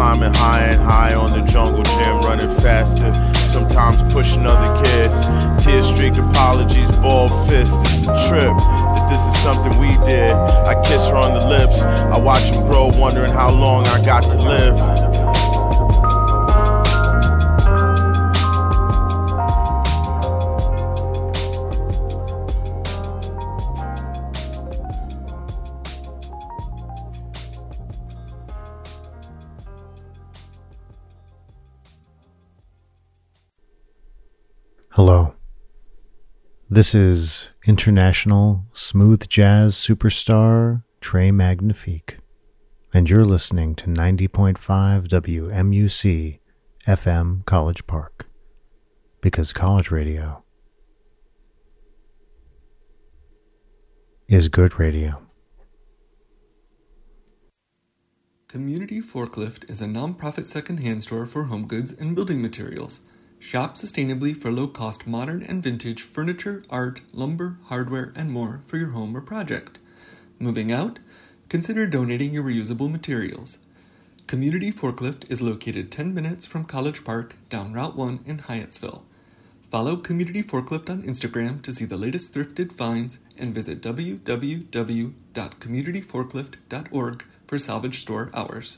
climbing higher and higher on the jungle gym, running faster, sometimes pushing other kids. Tear-streaked apologies, bald fists, it's a trip that this is something we did. I kiss her on the lips, I watch him grow, wondering how long I got to live. Hello. This is international smooth jazz superstar Trey Magnifique, and you're listening to 90.5 WMUC FM College Park, because college radio is good radio. Community Forklift is a non-profit second-hand store for home goods and building materials. Shop sustainably for low-cost modern and vintage furniture, art, lumber, hardware, and more for your home or project. Moving out? Consider donating your reusable materials. Community Forklift is located 10 minutes from College Park down Route 1 in Hyattsville. Follow Community Forklift on Instagram to see the latest thrifted finds and visit www.communityforklift.org for salvage store hours.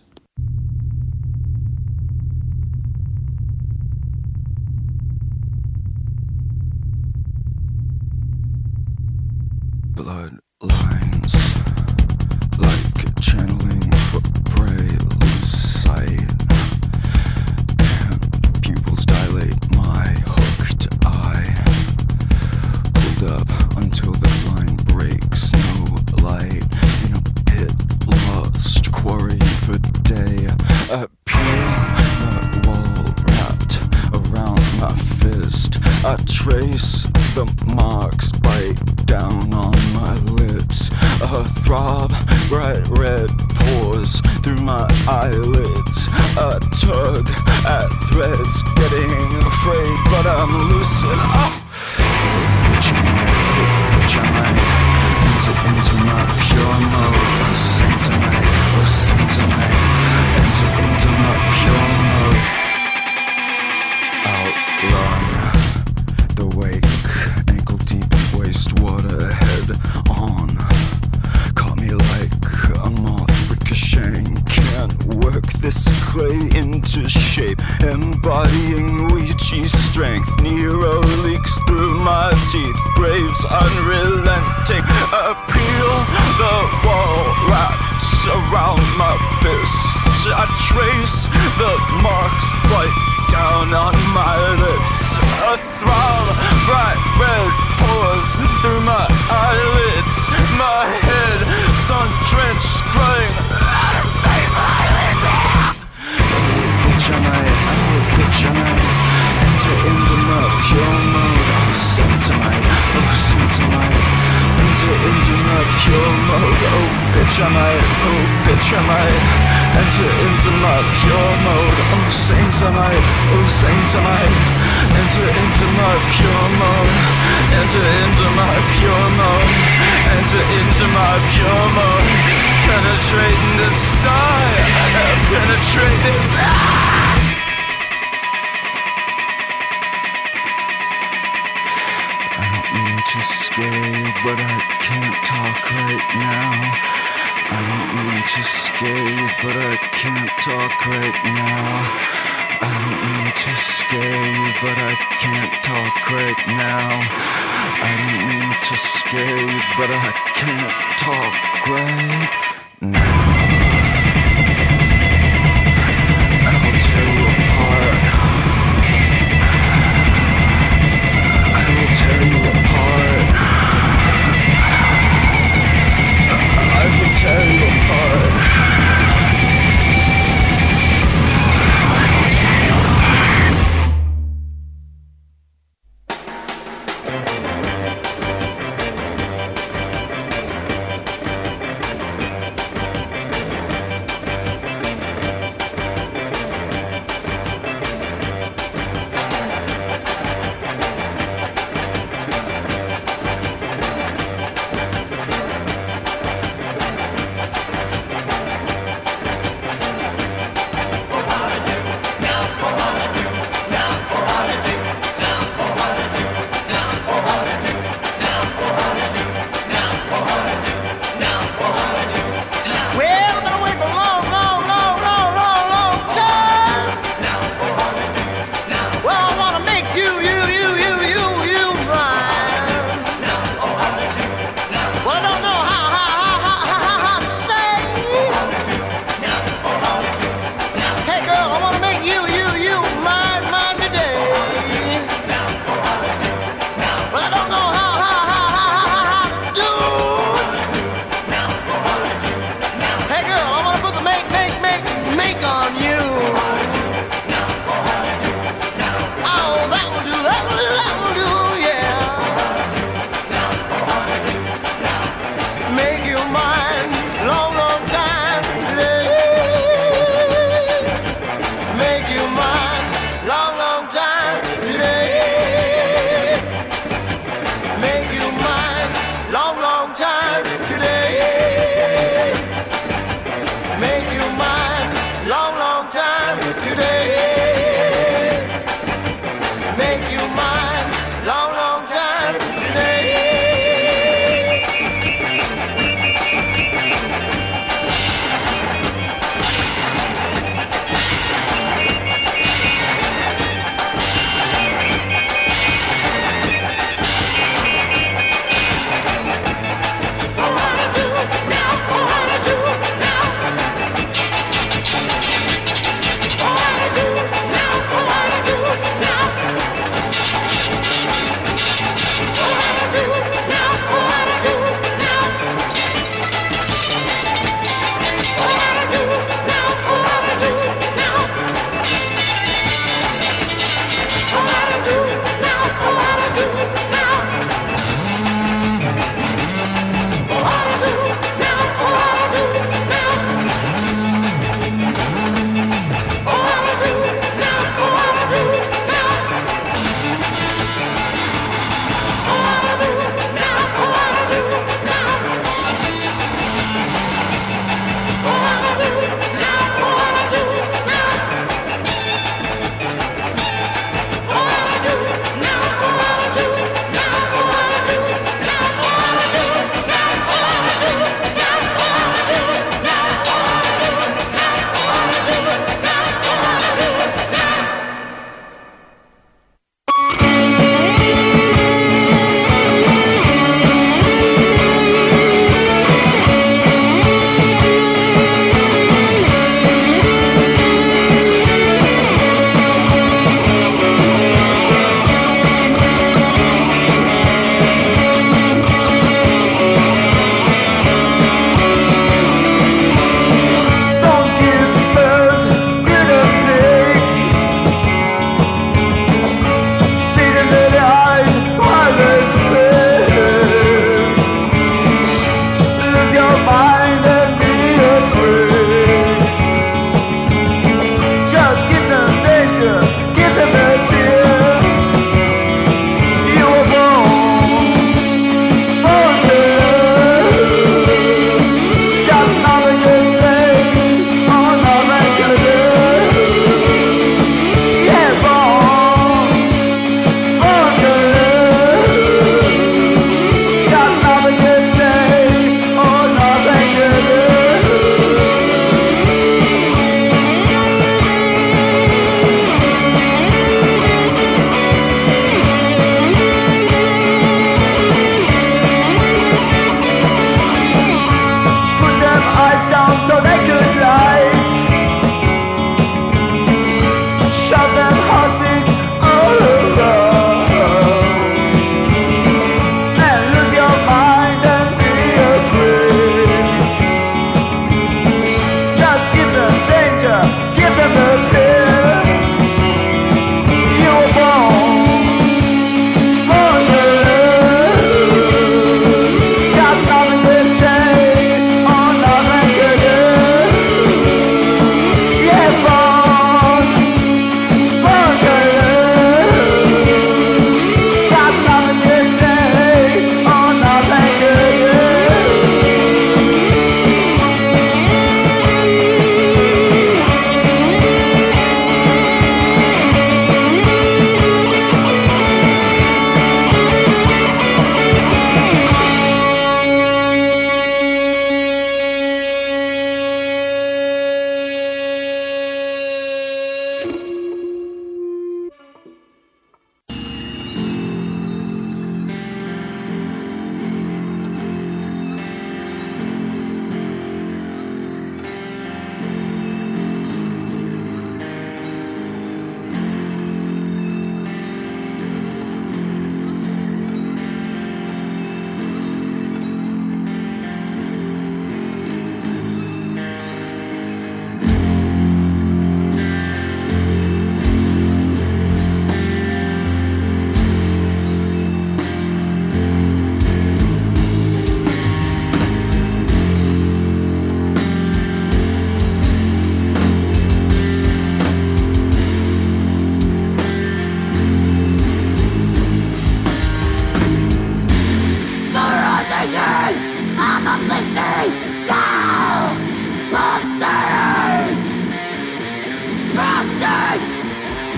Blood lines, like channeling for prey, lose sight, and pupils dilate my hooked eye. Pulled up until the line breaks, no light in a pit, lost, quarry for day. I peel the wall wrapped around my fist. I trace the marks, bite down on my lips. A throb, bright red pours through my eyelids. A tug at threads, getting afraid, but I'm loosened. Oh! Bitch, I might enter my pure mode. Oh, saint tonight, oh, saint tonight. Enter into my pure mode. Outrun the wake, ankle deep wastewater, head on. Caught me like a moth ricocheting. Can't work this clay into shape, embodying Ouija strength. Nero leaks through my teeth, braves unrelenting. Peel the wall wraps around my fists. I trace the marks, bite down on my lips. A throb, bright red pours through my eyelids. My head sun drenched, crying out of face, my lips. Bitch, I might enter into my pure mode. Oh, saint tonight, oh, saint tonight. Enter into my pure mode. Oh, bitch, I might enter into my pure mode. Oh, saints I might, oh, saints I might. Enter into my pure mode. Enter into my pure mode. Enter into my pure mode. Penetrating the side. Penetrate this. I don't mean to scare you, but I can't talk right now. I don't mean to scare you, but I can't talk right now. I don't mean to scare you, but I can't talk right now. I don't mean to scare you, but I can't talk right now. I'll tear you apart. I will tear you apart. I will tear you apart. Oh, that will do, that will do, that will do, yeah. Make you mine, long, long time today. Make you mine, long, long time today. Make you mine, long, long time today. Make you mine, long, long time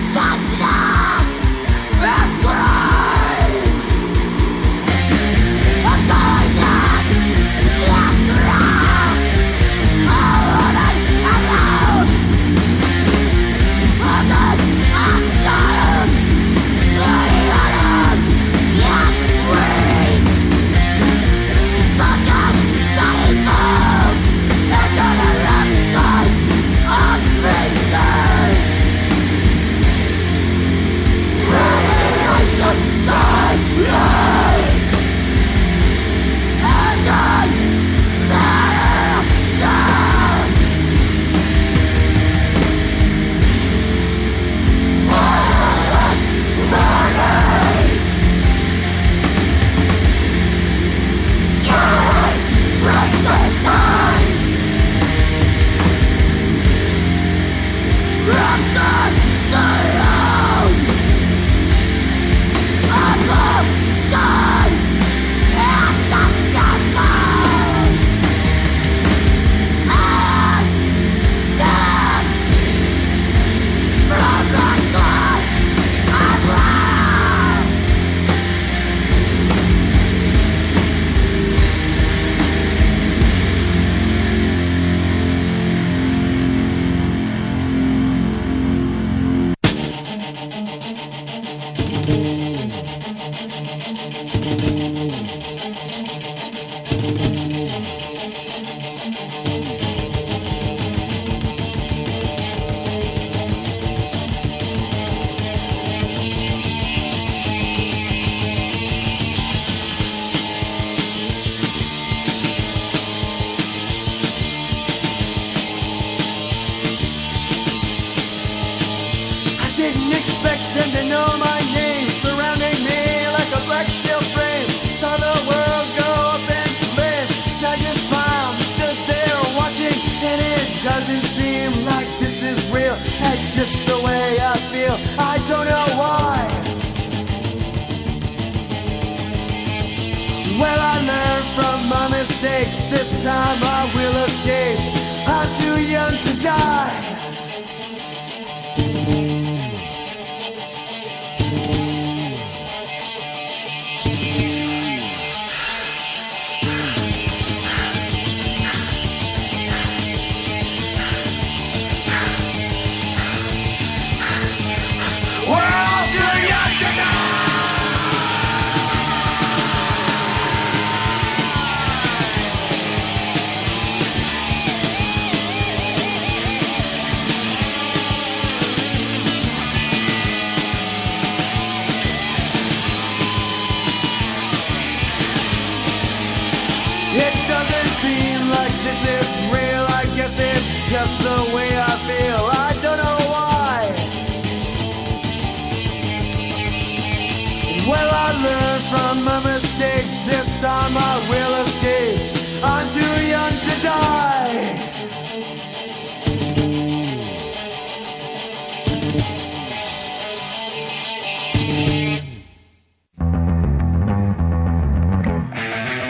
This time I will escape. I'm too young to die. Just the way I feel, I don't know why. Well, I learned from my mistakes. This time I will escape. I'm too young to die.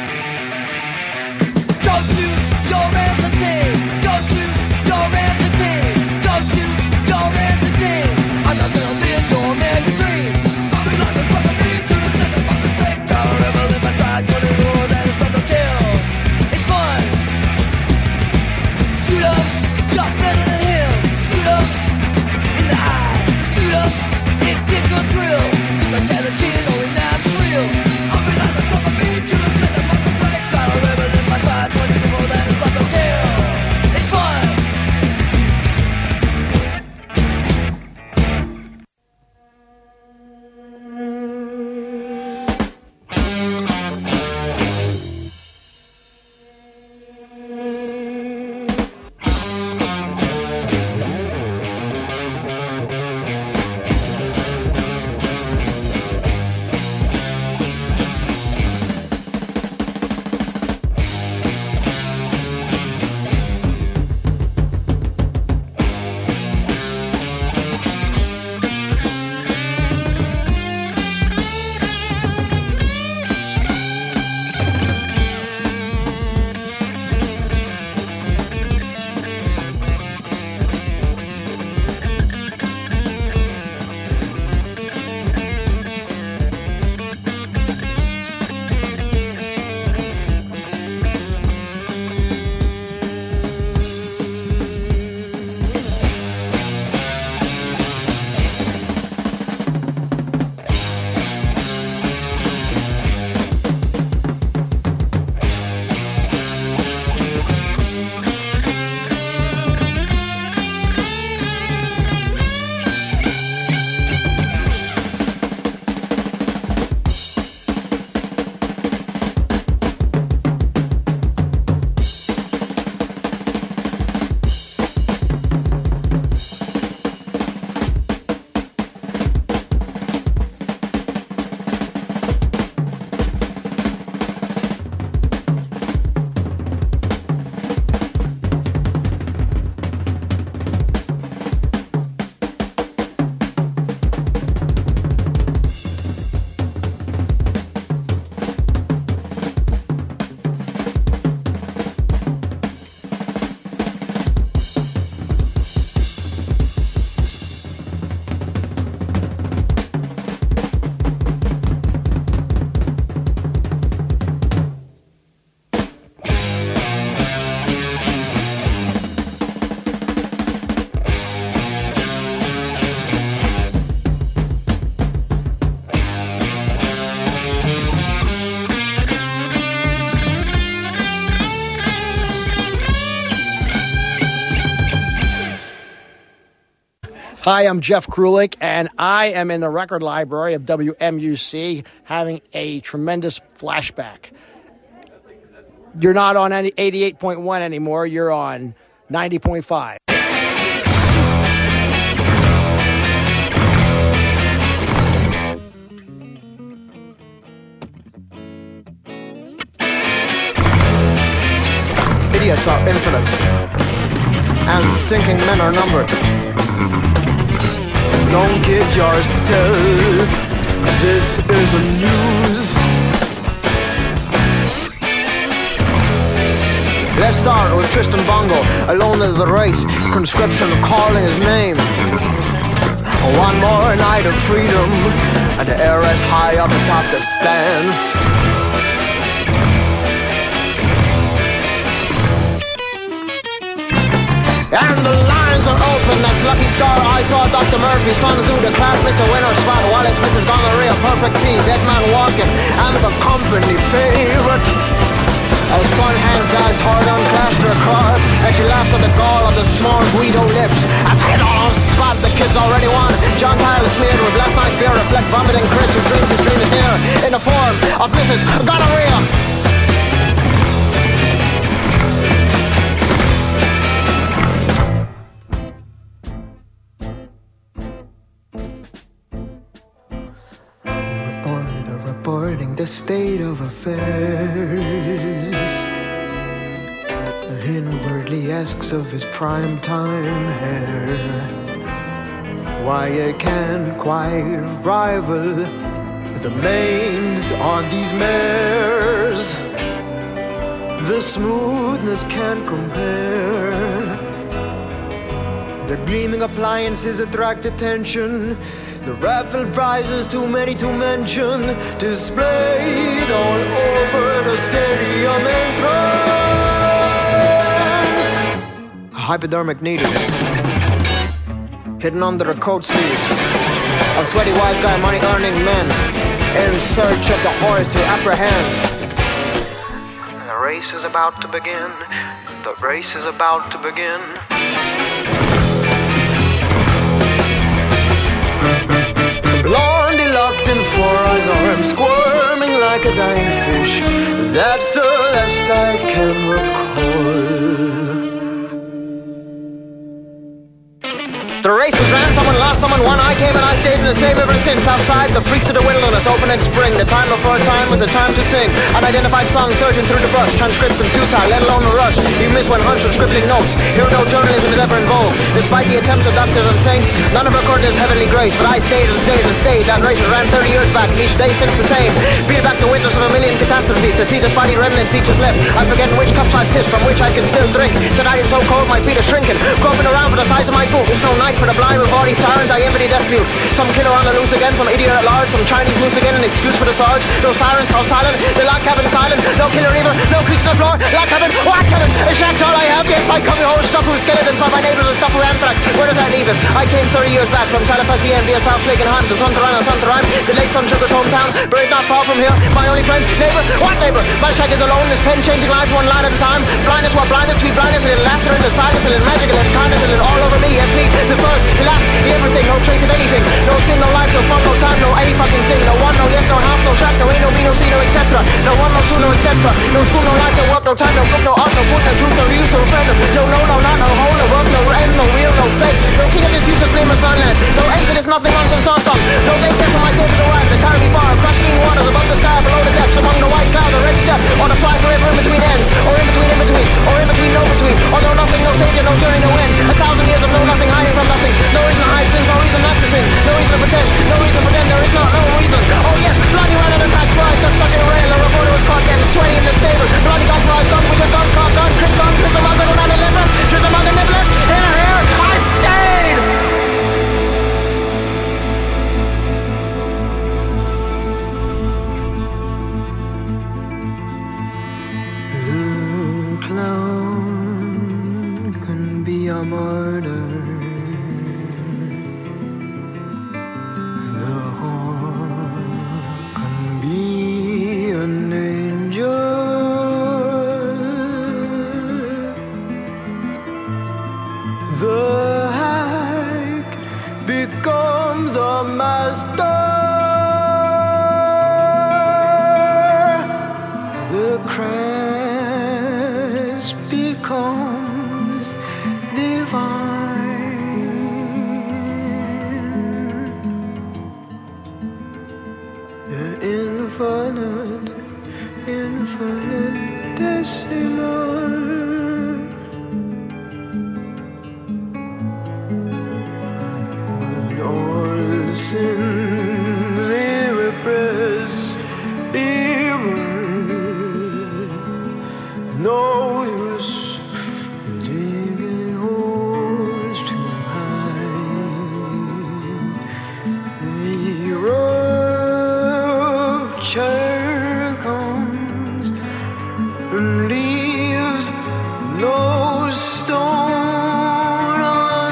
Go shoot your empathy. Go shoot your empathy. Hi, I'm Jeff Krulik, and I am in the record library of WMUC having a tremendous flashback. You're not on any 88.1 anymore. You're on 90.5. Idiots are infinite, and thinking men are numbered. Don't kid yourself, this is the news. Let's start with Tristan Bongo, alone in the race, conscription calling his name. One more night of freedom, and the heiress high up atop the stands. And the lines are open, that's Lucky Star. I saw Dr. Murphy, Sun Tzu, the class miss a winner spot. Wallace, Mrs. Gonorrhea, Perfect P, Dead Man Walking. I'm the company favorite. Our son hands dad's hard on Clash their car, and she laughs at the gall of the small Guido lips. I'm hit on spot, the kids already won. John Kyle smeared with last night's beer, reflect vomiting Chris who dreams his dream is near. In the form of Mrs. Gonorrhea. Reporting the state of affairs. Inwardly asks of his primetime hair why it can't quite rival the mains on these mares. The smoothness can't compare. The gleaming appliances attract attention. The raffled prizes, too many to mention, displayed all over the stadium entrance. Hypodermic needles hidden under the coat sleeves of sweaty wise guy money-earning men in search of the horse to apprehend. The race is about to begin. The race is about to begin. Blondie locked in 4 eyes arms, squirming like a dying fish. That's the left side can recall. The race was ran, someone lost, someone won. I came and I stayed the same ever since. Outside, the freaks of the wilderness, open in spring. The time before time was the time to sing. Unidentified songs surging through the brush. Transcripts and futile, let alone a rush. You miss when hunch and scribbling notes. Here no journalism is ever in vogue. Despite the attempts of doctors and saints, none of recorded his heavenly grace. But I stayed and stayed and stayed. That race ran 30 years back, and each day since the same. Beat back the witness of a million catastrophes. To see the spotty remnants each is left. I'm forgetting which cups I pissed, from which I can still drink. Tonight it's so cold, my feet are shrinking. Groping around for the size of my boot. It's no night for the blind with 40 sirens, I envy death mutes. Some killer on the loose again, some idiot at large, some Chinese moose again, an excuse for the sarge. No sirens, call silent, the lock cabin silent. No killer either, no creaks on the floor. Lock cabin, what cabin? A shack's all I have. Yes, my cubby hole stuffed with skeletons by my neighbors and stuffed with anthrax. Where does that leave us? I came 30 years back from Salafasien via South Lake and Hunt to Santarine, the late Sun Sugar's hometown. Buried not far from here, my only friend, neighbor. What neighbor? My shack is alone, his pen changing lives one line at a time. Blindness, what blindness, sweet blindness, a little laughter in the silence, a little magic, a little kindness, a little all over me. Yes, me, the first, the last, the everything, no trace of anything. No sin, no life, no fun, no time, no any fucking thing. No one, no yes, no half, no track, no A, no B, no C, no etc. No one, no two, no etc. No school, no life, no work, no time, no book, no art, no book, no truth, no use, no friend. No, no, no, not, no hole, no work, no end, no real, no fake. No king of this useless nameless land. No exodus, nothing nonsense, awesome. No day sense of my saviors arrived. They carry me far, across green waters, above the sky, below the depths, among the white cloud, the red step, on a fly forever in between ends, or in between in-betweens, or in between no between. Or no nothing, no savior, no journey, no end. 1,000 years of no nothing, hiding from nothing. No reason to hide sins, no reason not to sing. No reason to pretend, no reason to pretend, there is not, no reason. Oh yes, bloody ran out of back fries, got stuck in a rail, a reporter was caught getting sweaty in the stable. Bloody gun fries, gun with your gun, caught gun, Chris among the man and liver, Chris among the nibbler, here, I stayed! The clown can be a martyr. becomes a master. The Christ becomes divine. The infinitesimal. When all sins irrepressed, no use digging holes too high. The rupture comes and leaves no stone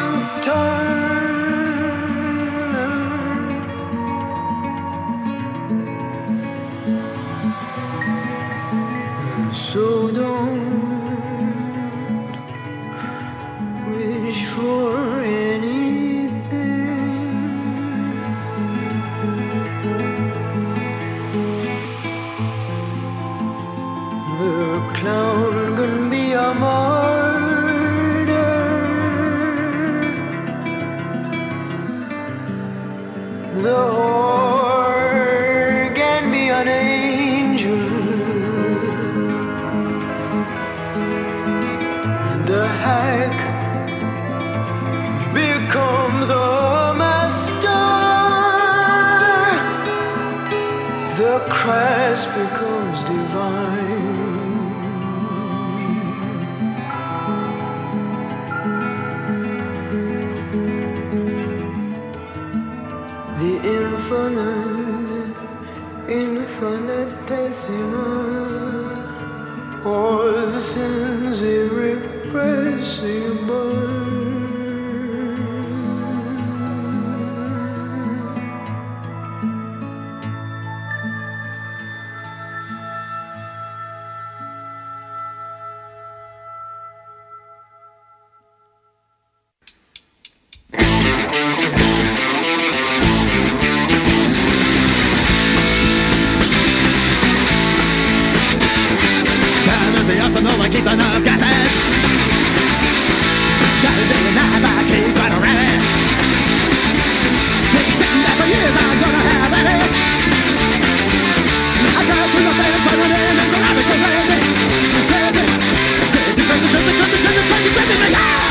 unturned. So don't wish for anything. The clown can be a martyr. The whore can be an angel. The hack becomes a master. The Christ becomes divine. The infinitesimal, all the sins irrepressible. Keep the nerve gases. Gotta do the night by keys right around it. Been sitting there for years, I'm gonna have at it. I got through the fence, I went in and grabbed it crazy. Crazy, crazy, crazy, crazy, crazy, crazy, crazy, crazy, crazy,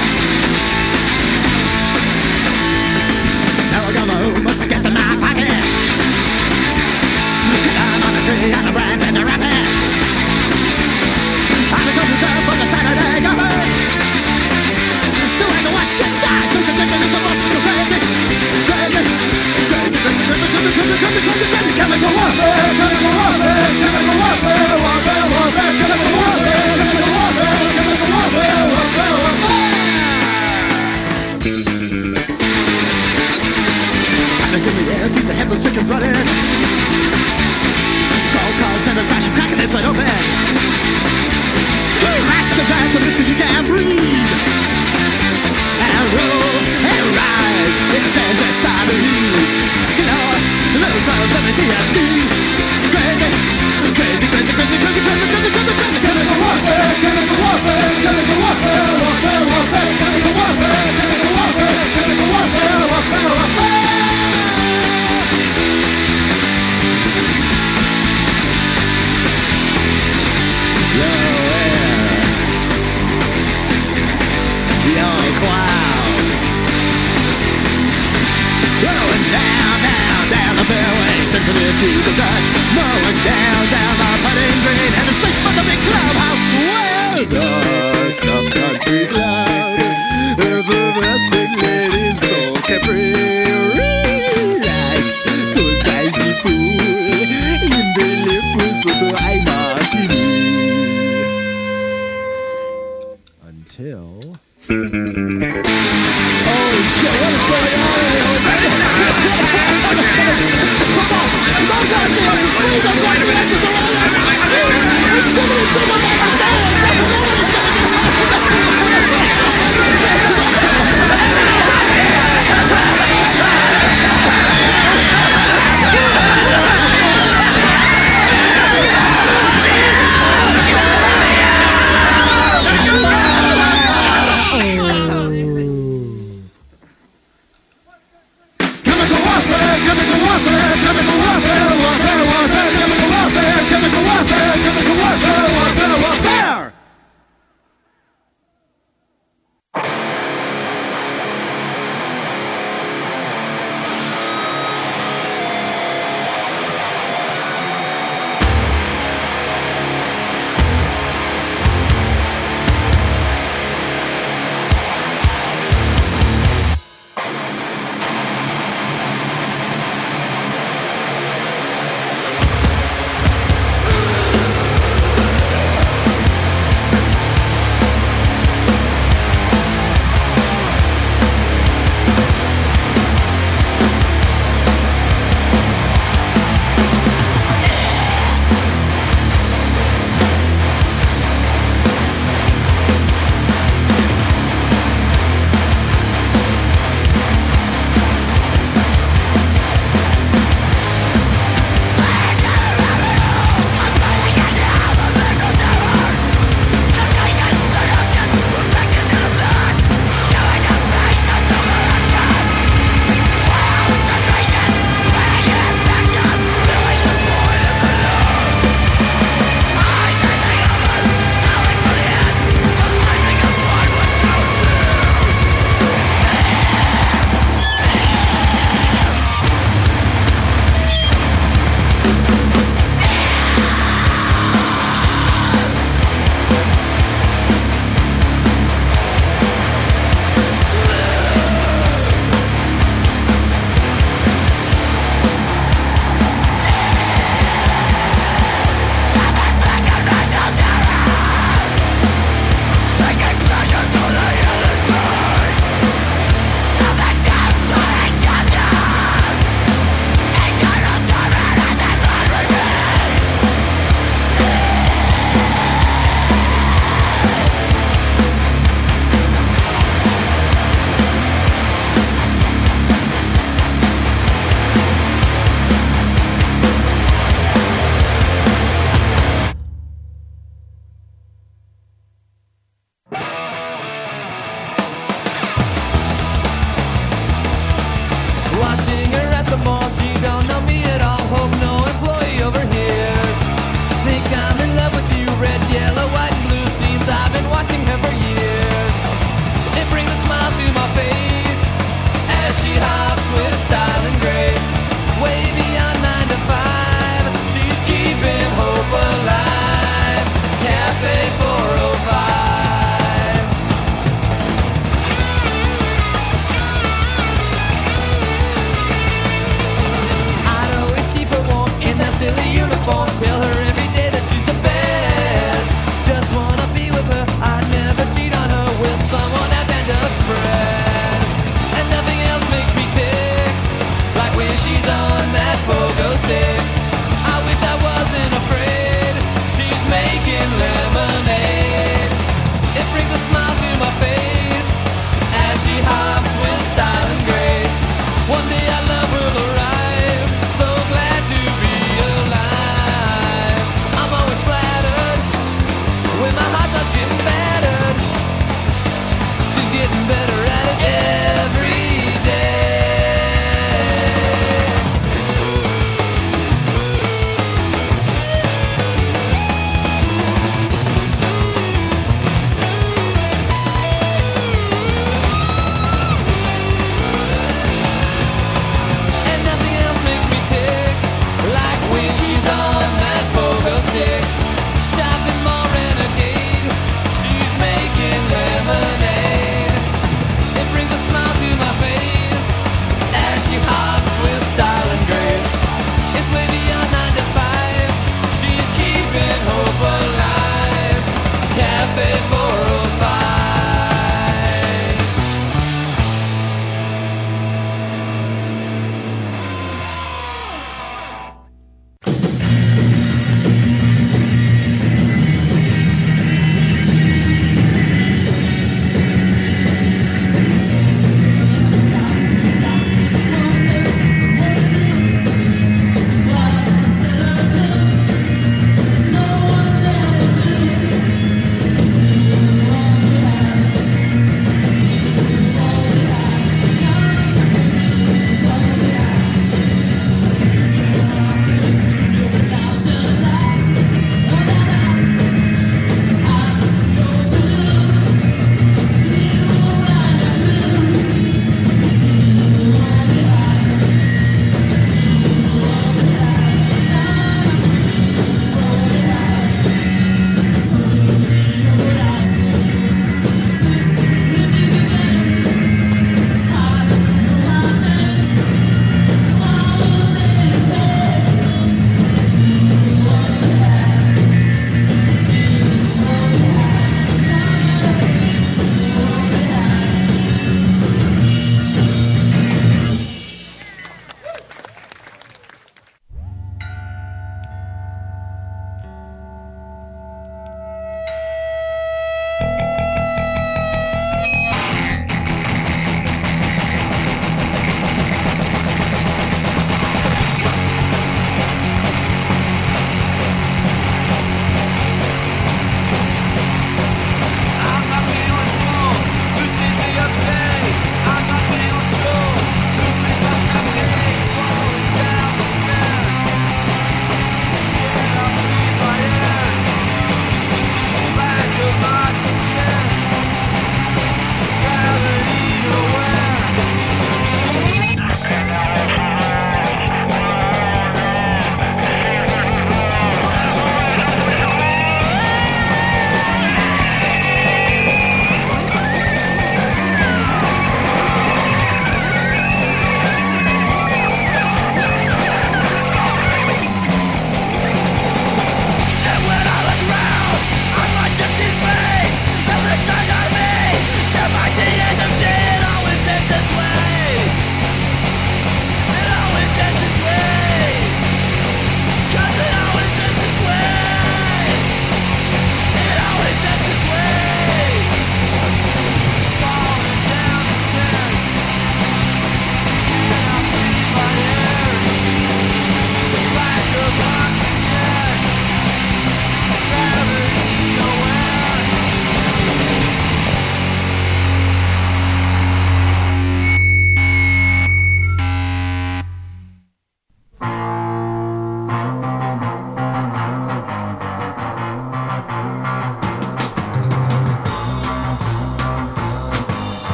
now I got my own most of gas in my pocket. I'm on the tree, on the branch, and the rabbit. I'm a couple down for the Saturday cover. So I can watch them die. Took a chicken and the bus go crazy. Crazy, crazy, crazy, crazy, crazy, crazy, crazy, crazy, crazy. Chemical warfare, chemical warfare, chemical warfare, warfare, warfare, chemical warfare, chemical warfare, chemical warfare, warfare, warfare. I'm a good air, see the headless chickens running. Gold calls and a crash, cracking its light open. Like the glass of Mr. You can't breathe. And roll and ride in the sand that's side of you. You know, little clouds, let me see us see. Crazy, crazy, crazy, crazy, crazy, crazy, crazy, crazy, crazy. Chemical warfare, chemical warfare, chemical warfare, warfare, warfare, chemical warfare, chemical warfare, chemical warfare, warfare, warfare. Young clouds rolling down, down, down the fairway, sensitive to the touch, mowing down, down the putting green, and it's safe for the big clubhouse. Well, dust of country cloud, effervescing ladies so carefree. Relax, cause spicy fool, in the lip with the high martini. Until oh shit, what is going on? Come on! warfare, chemical warfare, warfare, warfare, chemical warfare, chemical warfare, chemical warfare, warfare, warfare.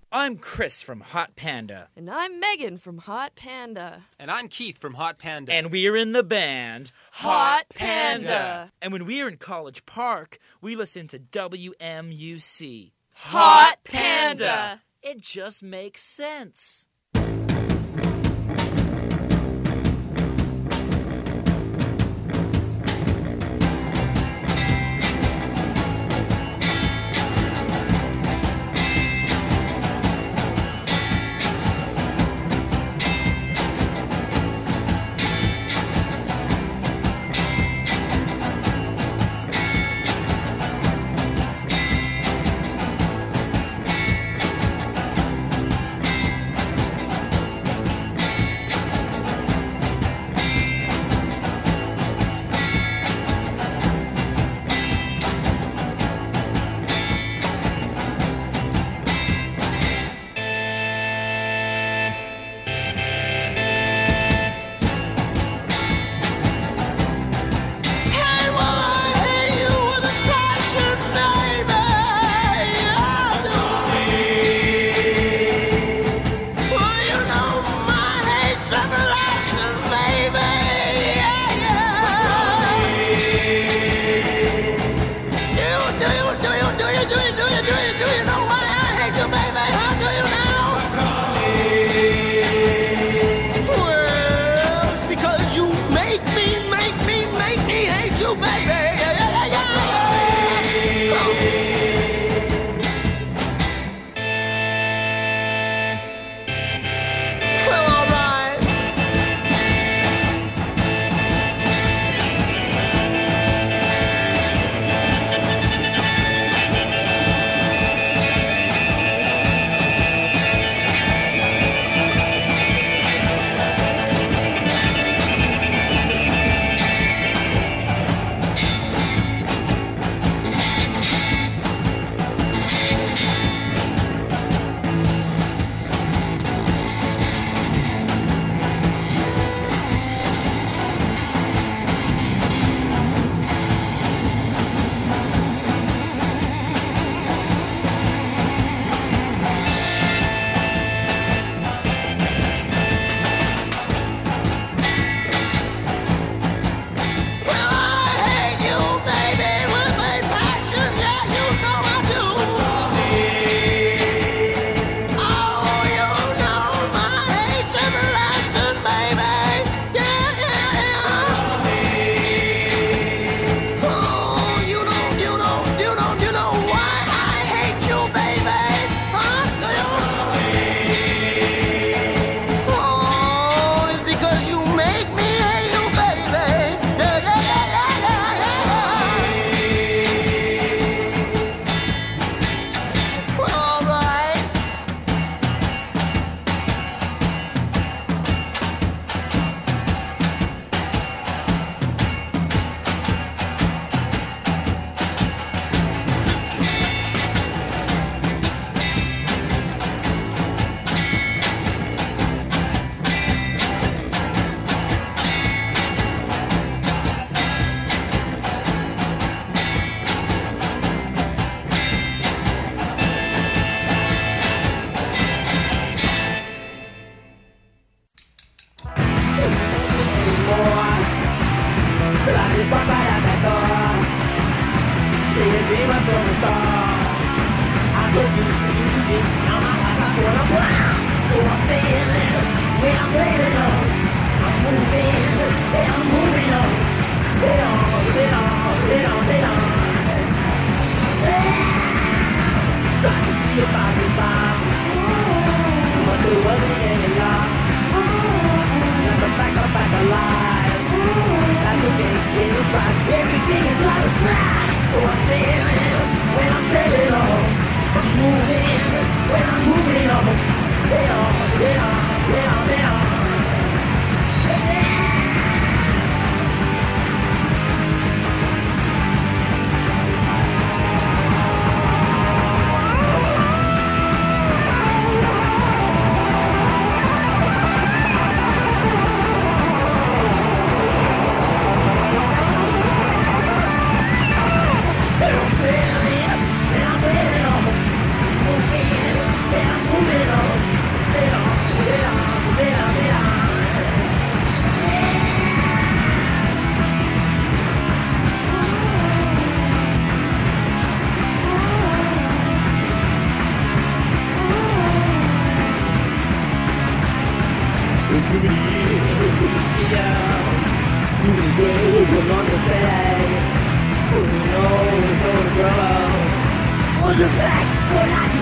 I'm Chris from Hot Panda. And I'm Megan from Hot Panda. And I'm Keith from Hot Panda. And we're in the band Hot Panda. And when we're in College Park, we listen to WMUC. Hot Panda. It just makes sense.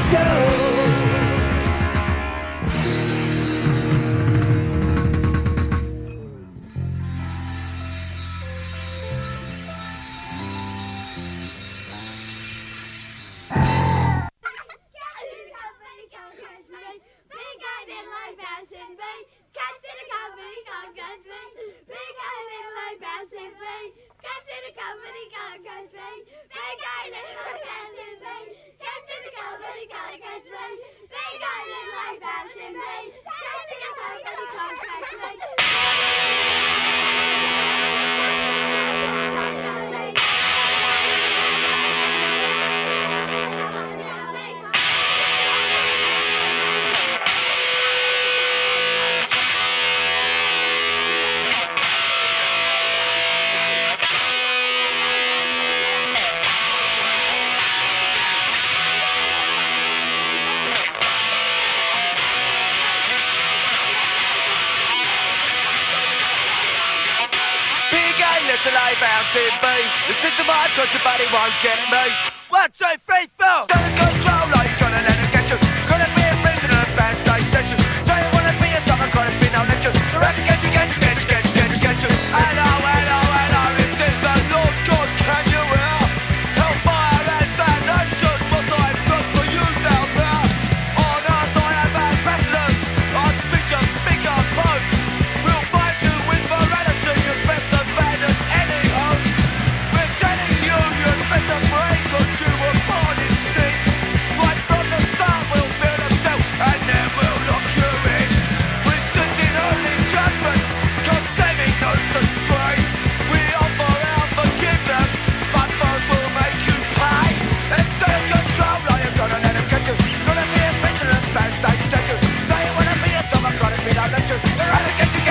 bouncing B. The system I got you, but it won't get me. 1, 2, 3, 4. Stand in control, like you gonna let it get you. Gonna be a prisoner of band state section. So you wanna be a summer kind of thing, I'll let you. You're out to get you. Hello, this is the Lord God, can you hear? Hellfire and damnation, what I've done for you down there. On earth I have ambassadors, Archbishop, Vicar, Pope. We'll fight you with morality, you best abandon any hope. We're telling you, you'd better pray, cause you were born in sin. Right from the start, we'll build a cell, and then we'll lock you in. We're sitting only judgment, condemning those that stray. We offer our forgiveness, but first we'll make you pay. And take control, are you gonna let him get you? Gonna be a prisoner of bad state section. Say you wanna be a summer kind of thing, I'll let you. We're out to get you.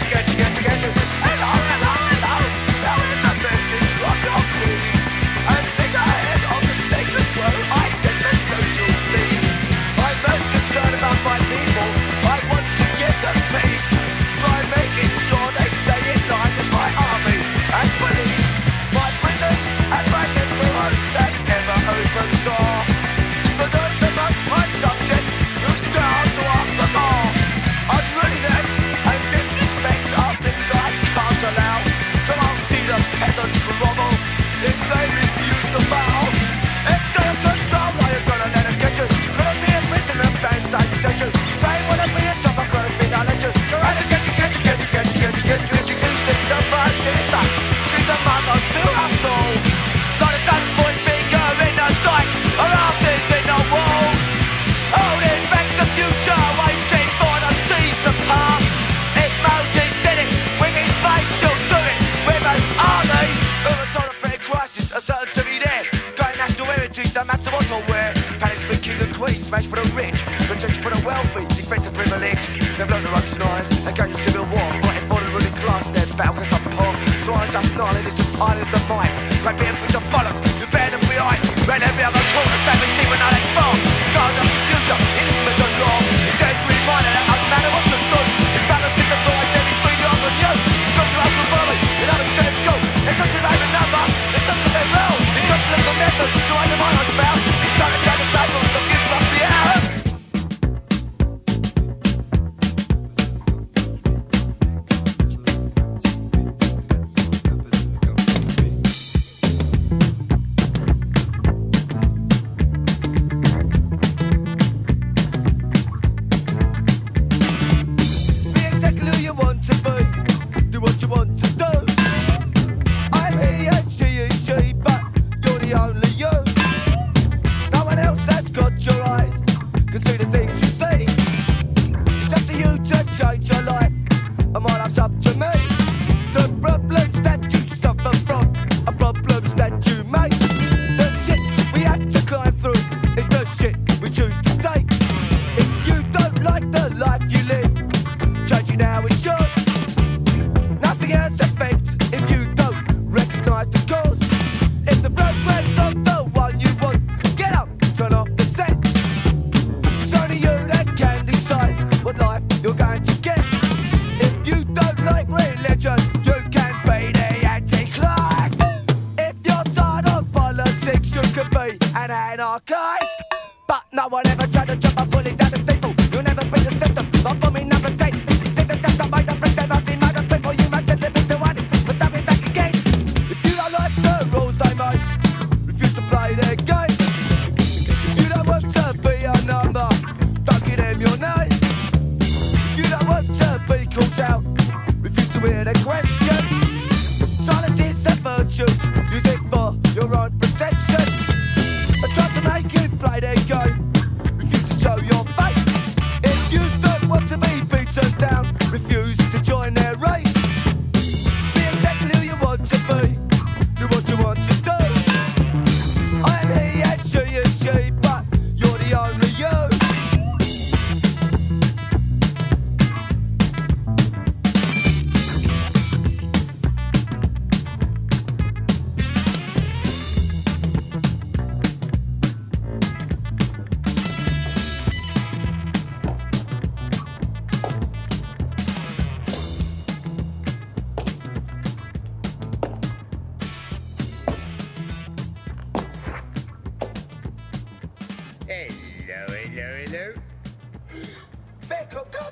Hello, now is a message from your queen. And think ahead on the status quo, I set the social scene. I'm most concerned about my people, I want to give them peace. So I'm making sure they stay in line with my army and police. My prisons and my mental homes have never opened the door. For those amongst my subjects who dare to ask for more. Unruliness and disrespect are things I can't allow. So I'll see the peasants grovel if they refuse to bow. If they're control, are you gonna let them get you? Gonna be a prisoner of bad state section. Say you wanna be a summer kind of thing, I'll let you. You're out to get you. Introducing the bad sister. She's a mother to us all. Not a Dutch boy's finger in the dike, her ass is in the wall. Holding back the future, waiting for the seas to part. If Moses did it with his faith, she'll do it with an army. Urban on a fair crisis, a certain to be there. Going national heritage, no matter what or where. Palace for king and queen, smash for the rich, protection for the wealthy, defense of privilege. They've learned the ropes tonight, engaged in civil war, fighting for the ruling class, their battle against the poor. So I just gnarly, this is island of mine. Great being for the bollocks, you bear them behind. Ran every other corner, stabbing, see when I let fall. Going up the future, in with the law. It's days to remind that I'm no matter what you do. If balance is the door, then we 3 yards on you. You've got to have the volley, you know it's straight at school. They've got to name a number, it's just that they will. You've got to look for methods to undermine our spell. It's time to change the table, the future must be ours. Be exactly who you want to be. Do what you want to do. I'm he and she is she, but you're the only you. No one else has got your eyes, can see the things you see. It's up to you to change your life, and my life's up to me. The problems that you suffer from are problems that you make. The shit we have to climb through is the shit we choose to take. If you don't like the life you live, change it now it's yours. Nothing else affects if you don't recognise the cause. If the program's not the one you want, get up, turn off the set. It's only you that can decide what life you're going to get. If you don't like religion, you can be the Antichrist. If you're tired of politics, you can be an anarchist. But no No one ever tried to jump a bully down the staple. You'll never beat the system. But for me, number 10. Take the test of my break them out the amount of people you might send them into one. But I'll be back again. If you don't like the rules, they might refuse to play their game. If you don't want to be a number, don't give them your name. If you don't want to be called out, refuse to hear the question. Silence is a virtue. Use it for your own protection. I try to make you play their game. Refuse to show your face. If you don't want to be beaten down, refuse to join their race. Be exactly who you want to be. Do what you want to do. I am he and she is she, but you're the only you. Hello. Welcome.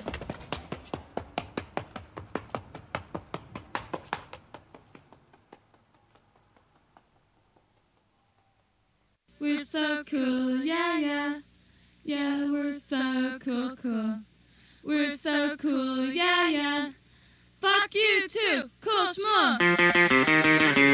We're so cool, yeah. Yeah, we're so cool. We're so cool, yeah. Fuck you too, cool schmuck.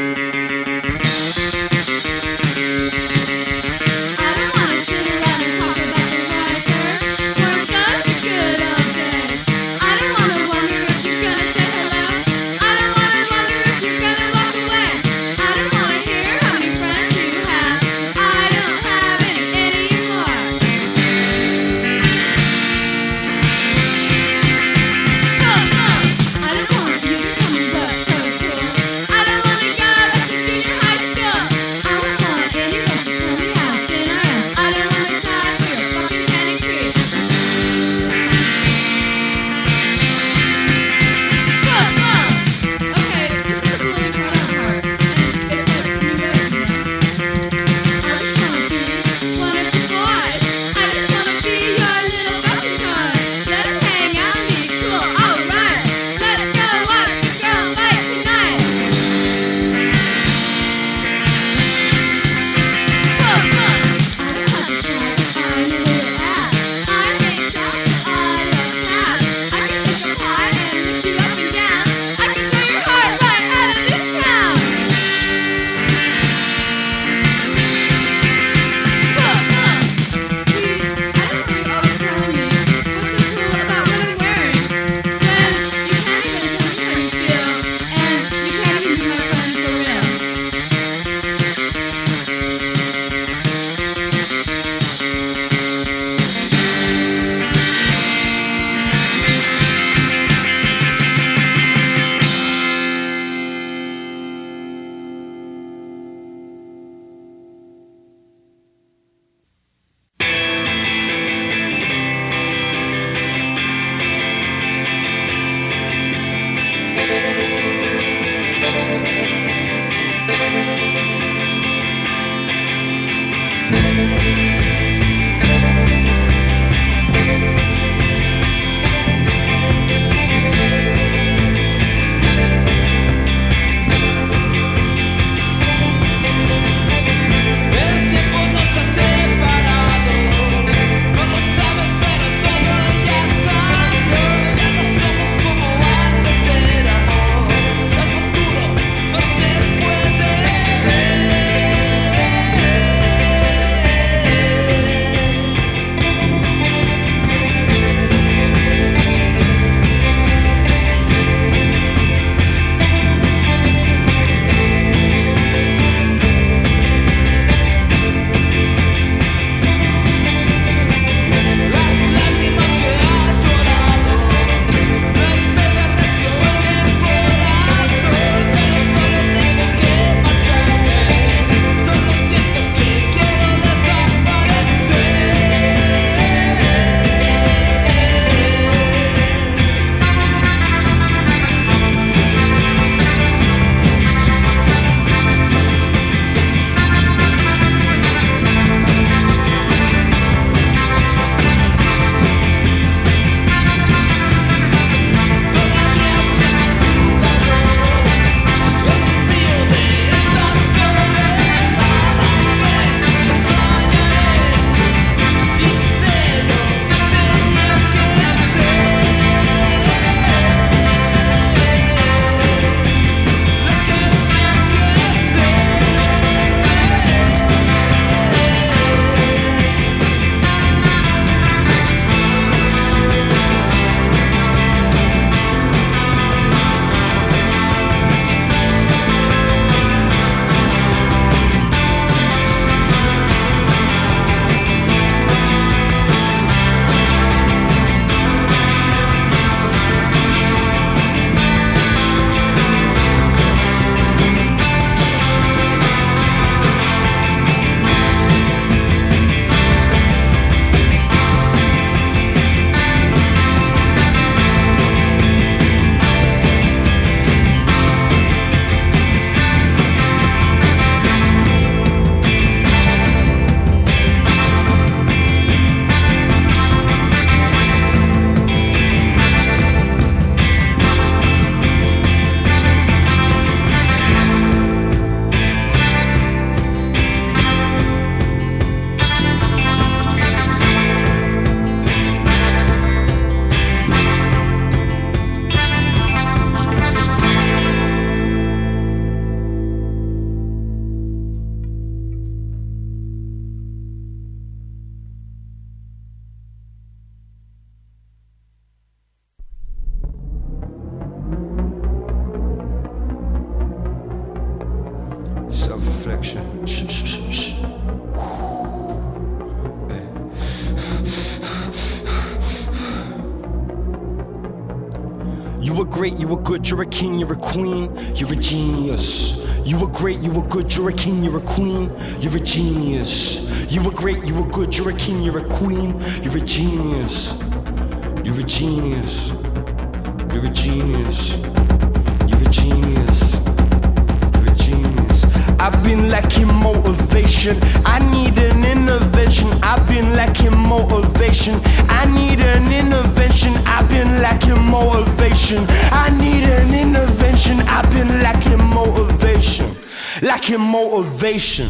were great, you were good, you're a king, you're a queen, you're a genius. You were great, you were good, you're a king, you're a queen, you're a genius. You were great, you were good, you're a king, you're a queen, you're a genius. You're a genius. You're a genius. You're a genius. You're a genius. I've been lacking motivation. I need an intervention. I've been lacking motivation. I need an intervention. I've been lacking motivation. I need an intervention. I've been lacking motivation. Lacking motivation.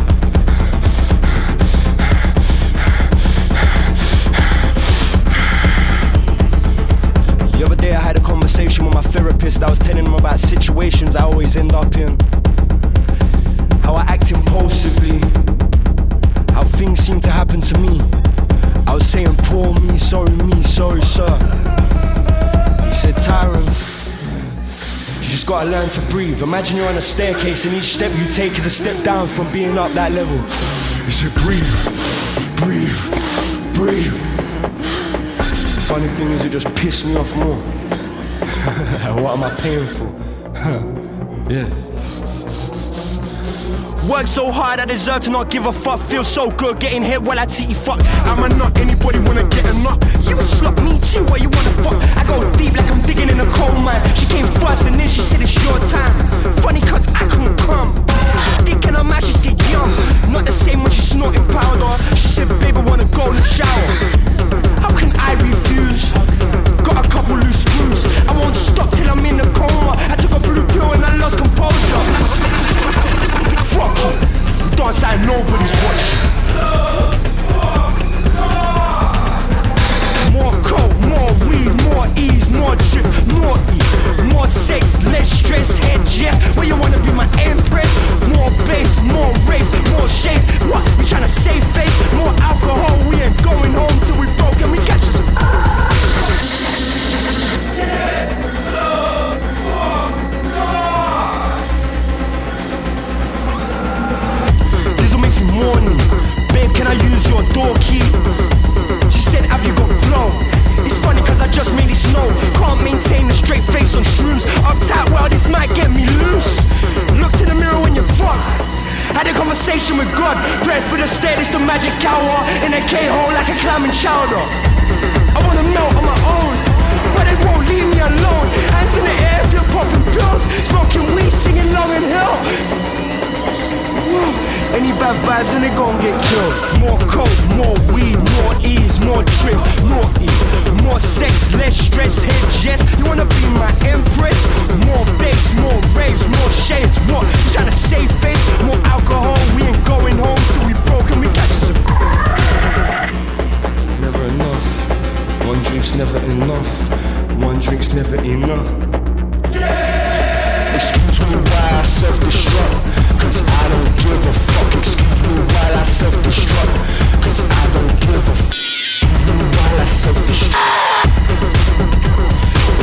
The other day I had a conversation with my therapist. I was telling him about situations I always end up in. How I act impulsively. How things seem to happen to me. I was saying, poor me, sorry sir. He said, Tyron, you just gotta learn to breathe. Imagine you're on a staircase and each step you take is a step down from being up that level. He said, breathe, breathe, breathe. The funny thing is it just pissed me off more. What am I paying for? Yeah. Work so hard, I deserve to not give a fuck. Feel so good getting hit while I titty fuck. Am I not anybody wanna get a nut? You a slut, me too, what you wanna fuck? I go deep like I'm digging in a coal mine. She came first and then she said it's your time. Funny cuts, I couldn't come. Dick in her mouth, she said yum. Not the same when she snorting powder. She said, babe, I wanna go in the shower. How can I refuse? Got a couple loose screws. I won't stop till I'm in the coma. I took a blue pill and I lost composure. Fuck you, you dance like nobody's watching. More coke, more weed, more ease, more drip, more E. More sex, less stress, head yes. Where you wanna be my empress? More bass, more race, more shades. What, we tryna save face? More alcohol, we ain't going home till we broke and we catch us. Morning. Babe, can I use your door key? She said, have you got blow? It's funny cause I just made it snow. Can't maintain a straight face on shrooms. Uptight, well this might get me loose. Looked in the mirror when you're fucked. Had a conversation with God. Prayed for the state, it's the magic hour. In a K-hole like a clam and chowder. I wanna melt on my own, but it won't leave me alone. Hands in the air if you're popping pills. Smoking weed, singing Long and Hill. Any bad vibes and they gon' get killed. More coke, more weed, more ease, more trips, more E. More sex, less stress, head yes. You wanna be my empress? More bass, more raves, more shades. What? Tryna save face? More alcohol, we ain't going home till we broke and we catch us a. Never enough. One drink's never enough. One drink's never enough. Excuse me while I self-destruct. Cause I don't give a fuck. Excuse me while I self-destruct. Cause I don't give a fuck.